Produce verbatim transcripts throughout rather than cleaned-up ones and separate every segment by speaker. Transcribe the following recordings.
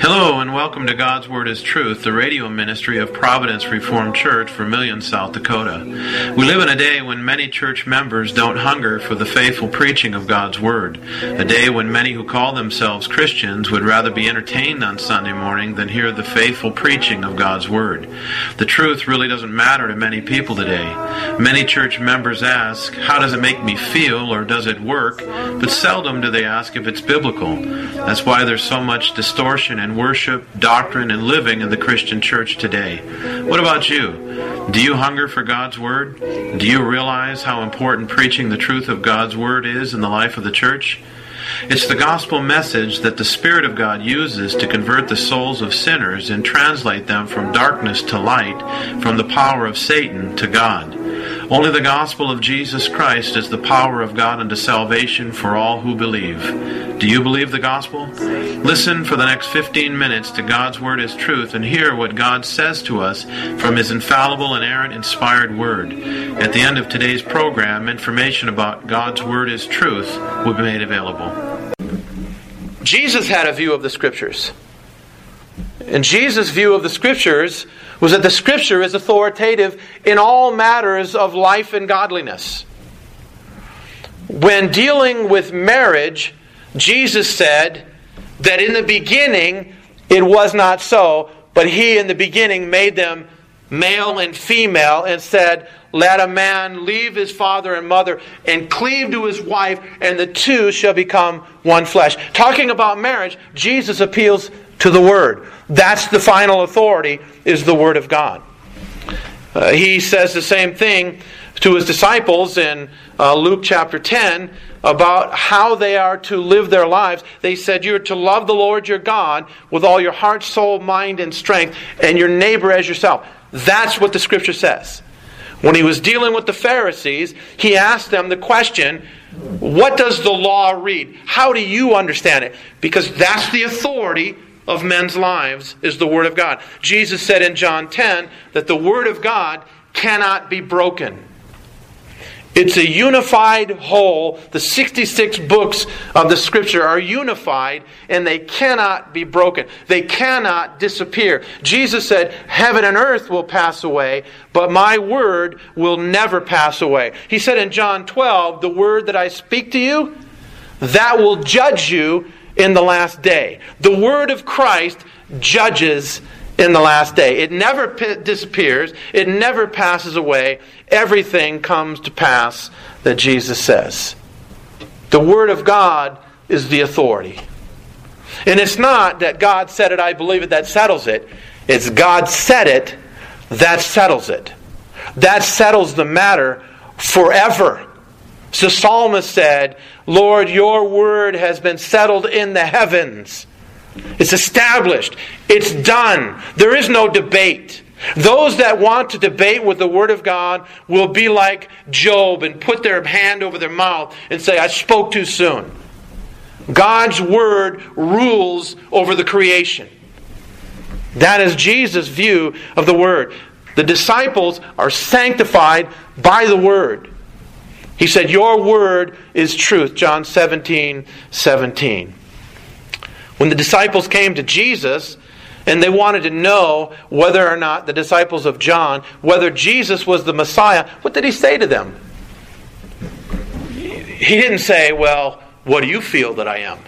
Speaker 1: Hello and welcome to God's Word is Truth, the radio ministry of Providence Reformed Church, Vermillion, South Dakota. We live in a day when many church members don't hunger for the faithful preaching of God's Word. A day when many who call themselves Christians would rather be entertained on Sunday morning than hear the faithful preaching of God's Word. The truth really doesn't matter to many people today. Many church members ask, how does it make me feel, or does it work? But seldom do they ask if it's biblical. That's why there's so much distortion and worship, doctrine, and living in the Christian church today. What about you? Do you hunger for God's Word? Do you realize how important preaching the truth of God's Word is in the life of the church? It's the gospel message that the Spirit of God uses to convert the souls of sinners and translate them from darkness to light, from the power of Satan to God. Only the gospel of Jesus Christ is the power of God unto salvation for all who believe. Do you believe the gospel? Listen for the next fifteen minutes to God's Word is Truth and hear what God says to us from His infallible, inerrant, inspired Word. At the end of today's program, information about God's Word is Truth will be made available.
Speaker 2: Jesus had a view of the Scriptures. And Jesus' view of the Scriptures was that the Scripture is authoritative in all matters of life and godliness. When dealing with marriage, Jesus said that in the beginning it was not so, but He in the beginning made them male and female and said, let a man leave his father and mother and cleave to his wife, and the two shall become one flesh. Talking about marriage, Jesus appeals to the Word. That's the final authority, is the Word of God. Uh, he says the same thing to His disciples in uh, Luke chapter ten about how they are to live their lives. They said, you're to love the Lord your God with all your heart, soul, mind, and strength, and your neighbor as yourself. That's what the Scripture says. When He was dealing with the Pharisees, He asked them the question, what does the law read? How do you understand it? Because that's the authority of men's lives, is the Word of God. Jesus said in John ten that the Word of God cannot be broken. It's a unified whole. The sixty-six books of the Scripture are unified, and they cannot be broken. They cannot disappear. Jesus said, heaven and earth will pass away, but my word will never pass away. He said in John twelve, the word that I speak to you, that will judge you in the last day. The word of Christ judges in the last day. It never p- disappears. It never passes away. Everything comes to pass that Jesus says. The Word of God is the authority. And it's not that God said it, I believe it, that settles it. It's God said it, that settles it. That settles the matter forever. So the psalmist said, Lord, your word has been settled in the heavens. It's established. It's done. There is no debate. Those that want to debate with the Word of God will be like Job and put their hand over their mouth and say, I spoke too soon. God's Word rules over the creation. That is Jesus' view of the Word. The disciples are sanctified by the Word. He said, your Word is truth. John seventeen seventeen. When the disciples came to Jesus and they wanted to know whether or not the disciples of John, whether Jesus was the Messiah, what did He say to them? He didn't say, well, what do you feel that I am?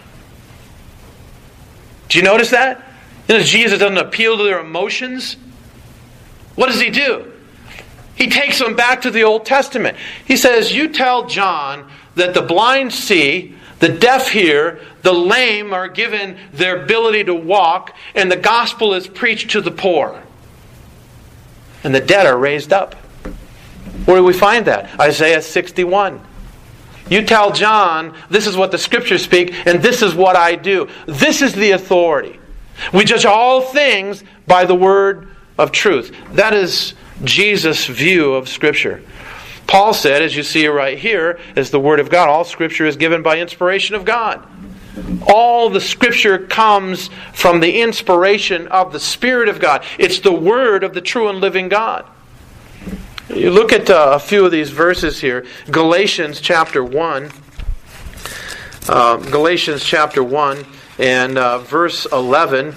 Speaker 2: Do you notice that? You know, Jesus doesn't appeal to their emotions. What does He do? He takes them back to the Old Testament. He says, you tell John that the blind see, the deaf hear, the lame are given their ability to walk, and the gospel is preached to the poor. And the dead are raised up. Where do we find that? Isaiah sixty-one. You tell John, this is what the Scriptures speak, and this is what I do. This is the authority. We judge all things by the word of truth. That is Jesus' view of Scripture. Paul said, as you see right here, is the Word of God. All Scripture is given by inspiration of God. All the Scripture comes from the inspiration of the Spirit of God. It's the Word of the true and living God. You look at uh, a few of these verses here. Galatians chapter one. Uh, Galatians chapter one and uh, verse eleven.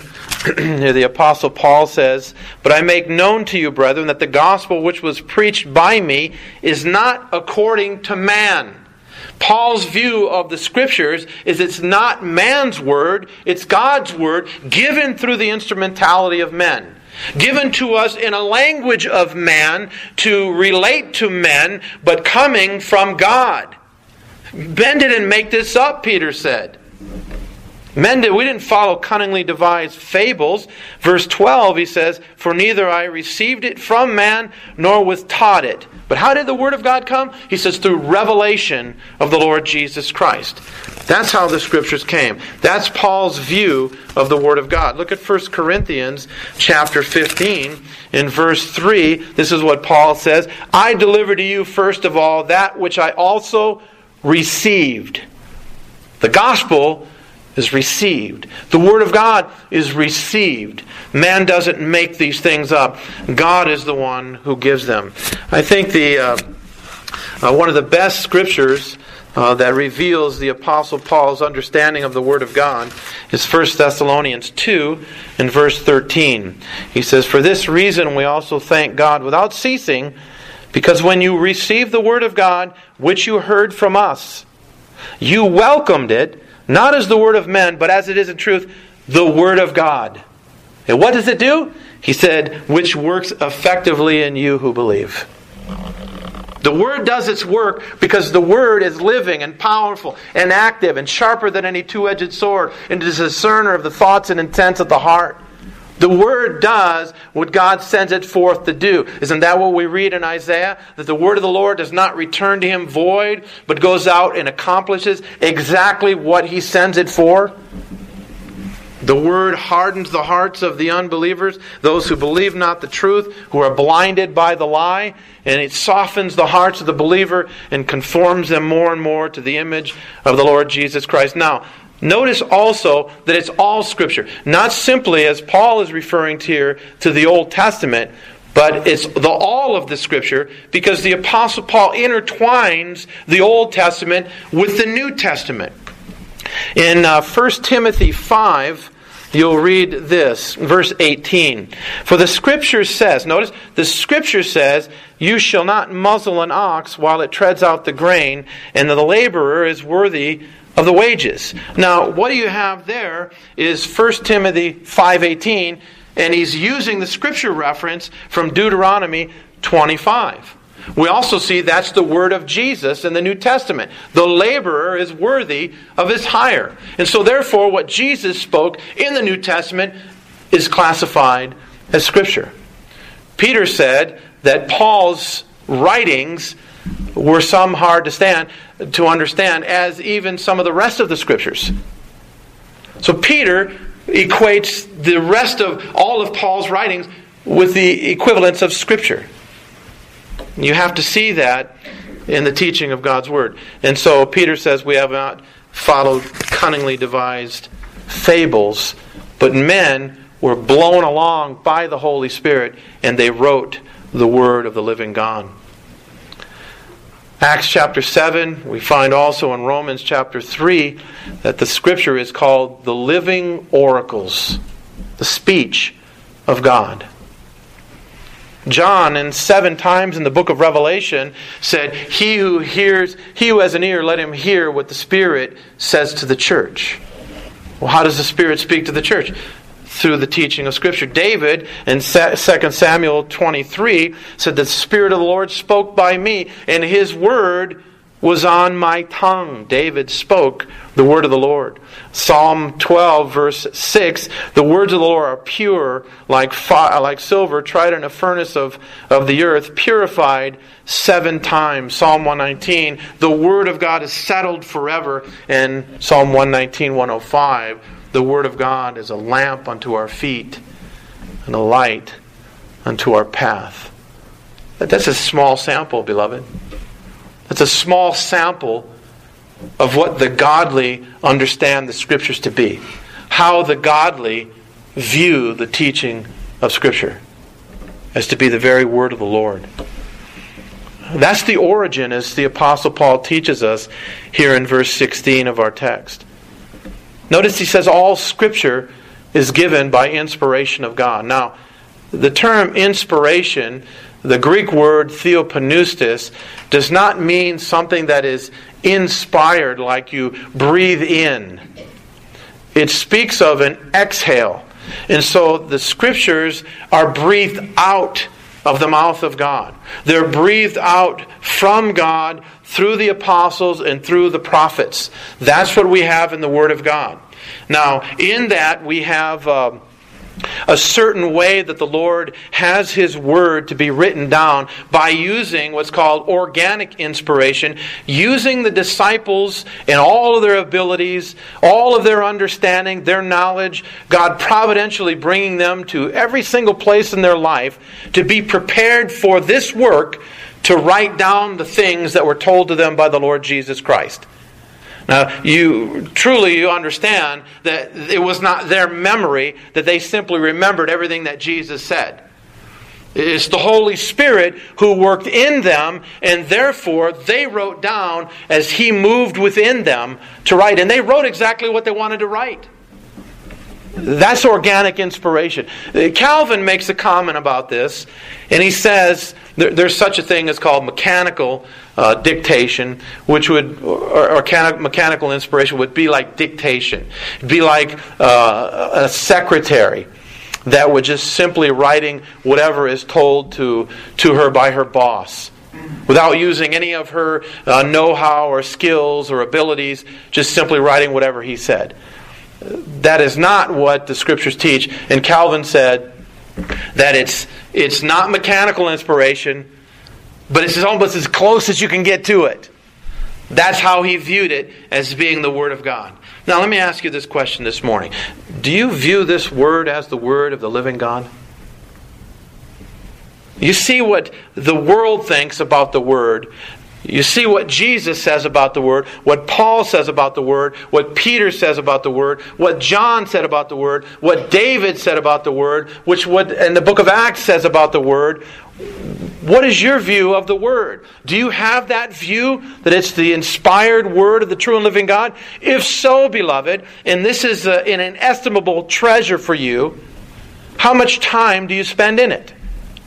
Speaker 2: Here the Apostle Paul says, "But I make known to you, brethren, that the gospel which was preached by me is not according to man." Paul's view of the Scriptures is it's not man's word, it's God's word given through the instrumentality of men. Given to us in a language of man to relate to men, but coming from God. Men didn't make this up, Peter said. Men did, we didn't follow cunningly devised fables. Verse twelve, he says, "For neither I received it from man, nor was taught it." But how did the Word of God come? He says, through revelation of the Lord Jesus Christ. That's how the Scriptures came. That's Paul's view of the Word of God. Look at First Corinthians chapter fifteen. In verse three, this is what Paul says, "I delivered to you first of all that which I also received." The gospel is received. The Word of God is received. Man doesn't make these things up. God is the one who gives them. I think the uh, uh, one of the best scriptures uh, that reveals the Apostle Paul's understanding of the Word of God is First Thessalonians two in verse thirteen. He says, "For this reason we also thank God without ceasing, because when you received the Word of God, which you heard from us, you welcomed it, not as the word of men, but as it is in truth, the Word of God." And what does it do? He said, "which works effectively in you who believe." The Word does its work because the Word is living and powerful and active and sharper than any two-edged sword, and is a discerner of the thoughts and intents of the heart. The Word does what God sends it forth to do. Isn't that what we read in Isaiah? That the Word of the Lord does not return to Him void, but goes out and accomplishes exactly what He sends it for? The Word hardens the hearts of the unbelievers, those who believe not the truth, who are blinded by the lie, and it softens the hearts of the believer and conforms them more and more to the image of the Lord Jesus Christ. Now, notice also that it's all Scripture. Not simply, as Paul is referring to here, to the Old Testament, but it's the all of the Scripture, because the Apostle Paul intertwines the Old Testament with the New Testament. In uh, First Timothy five, you'll read this, verse eighteen. "For the Scripture says," notice, the Scripture says, "You shall not muzzle an ox while it treads out the grain, and the laborer is worthy of the wages." Now, what you have there is First Timothy five eighteen, and he's using the Scripture reference from Deuteronomy twenty-five. We also see that's the word of Jesus in the New Testament. The laborer is worthy of his hire. And so therefore, what Jesus spoke in the New Testament is classified as Scripture. Peter said that Paul's writings were some hard to stand to understand, as even some of the rest of the Scriptures. So Peter equates the rest of all of Paul's writings with the equivalence of Scripture. You have to see that in the teaching of God's Word. And so Peter says we have not followed cunningly devised fables, but men were blown along by the Holy Spirit, and they wrote the Word of the living God. Acts chapter seven, we find also in Romans chapter three that the Scripture is called the living oracles, the speech of God. John, in seven times in the book of Revelation, said, He who hears, he who has an ear, let him hear what the Spirit says to the church. Well, how does the Spirit speak to the church? Through the teaching of Scripture. David, in Second Samuel twenty-three, said, The Spirit of the Lord spoke by me, and His word was on my tongue. David spoke the word of the Lord. Psalm twelve, verse six, the words of the Lord are pure, like fire, like silver, tried in a furnace of, of the earth, purified seven times. Psalm one nineteen, the word of God is settled forever. And Psalm one nineteen, one oh five, the word of God is a lamp unto our feet and a light unto our path. That's a small sample, beloved. That's a small sample of what the godly understand the Scriptures to be. How the godly view the teaching of Scripture as to be the very word of the Lord. That's the origin, as the Apostle Paul teaches us here in verse sixteen of our text. Notice he says all Scripture is given by inspiration of God. Now, the term inspiration, the Greek word theopneustos, does not mean something that is inspired like you breathe in. It speaks of an exhale. And so the Scriptures are breathed out of the mouth of God. They're breathed out from God through the apostles and through the prophets. That's what we have in the Word of God. Now, in that we have uh, a certain way that the Lord has His Word to be written down by using what's called organic inspiration, using the disciples and all of their abilities, all of their understanding, their knowledge, God providentially bringing them to every single place in their life to be prepared for this work, to write down the things that were told to them by the Lord Jesus Christ. Now, you truly you understand that it was not their memory, that they simply remembered everything that Jesus said. It's the Holy Spirit who worked in them, and therefore they wrote down as He moved within them to write. And they wrote exactly what they wanted to write. That's organic inspiration. Calvin makes a comment about this, and he says there, there's such a thing as called mechanical uh, dictation, which would, or, or mechanical inspiration would be like dictation. It'd be like uh, a secretary that would just simply writing whatever is told to, to her by her boss, without using any of her uh, know-how or skills or abilities, just simply writing whatever he said. That is not what the Scriptures teach. And Calvin said that it's it's not mechanical inspiration, but it's almost as close as you can get to it. That's how he viewed it, as being the Word of God. Now let me ask you this question this morning. Do you view this Word as the Word of the living God? You see what the world thinks about the Word. You see what Jesus says about the Word, what Paul says about the Word, what Peter says about the Word, what John said about the Word, what David said about the Word, which what and the book of Acts says about the Word. What is your view of the Word? Do you have that view that it's the inspired Word of the true and living God? If so, beloved, and this is a, an inestimable treasure for you, how much time do you spend in it?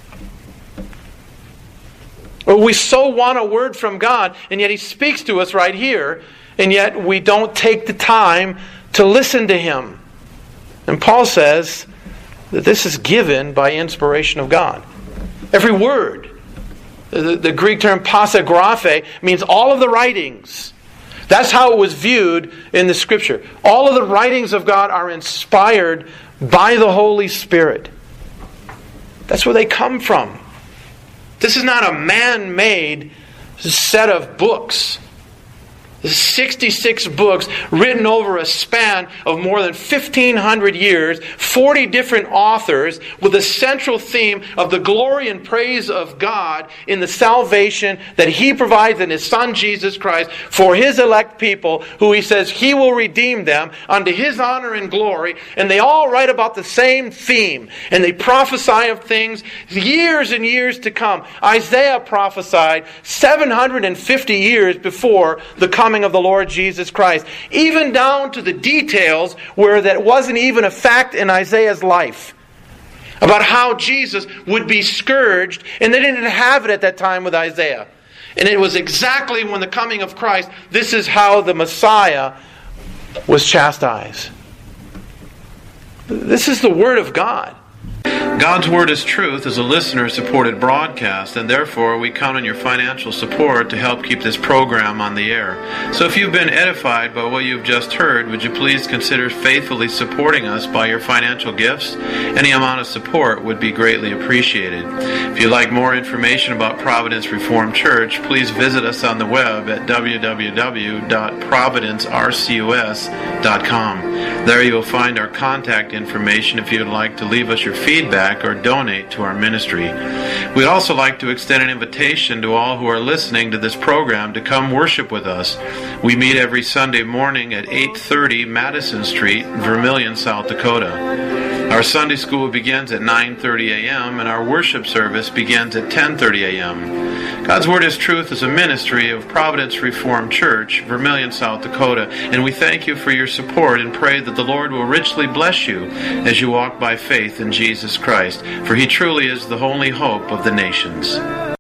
Speaker 2: We so want a word from God, and yet He speaks to us right here, and yet we don't take the time to listen to Him. And Paul says that this is given by inspiration of God. Every word. The, the Greek term pasagraphe means all of the writings. That's how it was viewed in the Scripture. All of the writings of God are inspired by the Holy Spirit. That's where they come from. This is not a man-made set of books. sixty-six books written over a span of more than fifteen hundred years, forty different authors, with a central theme of the glory and praise of God in the salvation that He provides in His Son Jesus Christ for His elect people, who He says He will redeem them unto His honor and glory. And they all write about the same theme, and they prophesy of things years and years to come. Isaiah prophesied seven hundred fifty years before the coming of the Lord Jesus Christ, even down to the details where that wasn't even a fact in Isaiah's life, about how Jesus would be scourged, and they didn't have it at that time with Isaiah. And it was exactly when the coming of Christ, this is how the Messiah was chastised. This is the Word of God.
Speaker 1: God's Word is Truth is a listener-supported broadcast, and therefore we count on your financial support to help keep this program on the air. So if you've been edified by what you've just heard, would you please consider faithfully supporting us by your financial gifts? Any amount of support would be greatly appreciated. If you'd like more information about Providence Reformed Church, please visit us on the web at w w w dot providence r c u s dot com. There you'll find our contact information if you'd like to leave us your feedback or donate to our ministry. We'd also like to extend an invitation to all who are listening to this program to come worship with us. We meet every Sunday morning at eight thirty Madison Street, Vermillion, South Dakota. Our Sunday school begins at nine thirty a m and our worship service begins at ten thirty a m God's Word is Truth is a ministry of Providence Reformed Church, Vermilion, South Dakota, and we thank you for your support and pray that the Lord will richly bless you as you walk by faith in Jesus Christ, for He truly is the only hope of the nations.